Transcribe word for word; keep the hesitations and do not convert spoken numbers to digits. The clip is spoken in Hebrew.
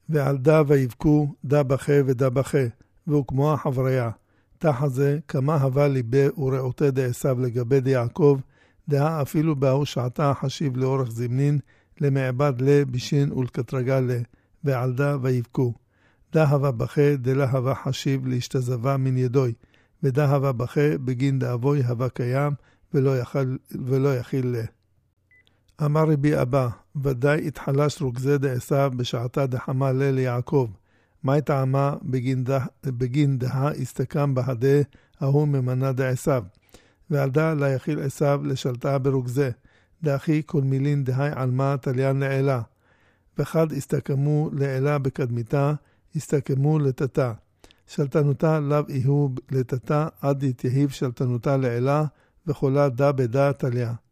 ועל דה ויבכו דה בכה ודה בכה, והוא כמו החבריה. תחת זה כמה הווה ליבה ורעותי דעשיו לגבי דיעקב, דהה אפילו באו שעתה חשיב לאורך זמנין, למעבד לה בישין ולקטרגה לה, ועל דה ויבכו. דה הווה בכה דלה הווה חשיב להשתזבה מן ידוי, ודה הווה בכה בגין דאבוי הווה קיים ולא יחיל, ולא יחיל לה. אמר רבי אבא, ודאי התחלש רוגזי דעשיו בשעתה דחמה לה ליעקב. מה טעמה בגין דה, בגין דה הסתקם בהדה ההוא ממנה דעשיו. ועל דה לה יחיל עשיו לשלטה ברוגזי, דאחי כל מילין דהי עלמה תליין לעילה. וחד הסתקמו לעילה בקדמיתה, הסתקמו לתתה. שלטנותה לאו איהו לתתה עד יתייהיב שלטנותה לעילה, וחולה דה בדה תליה.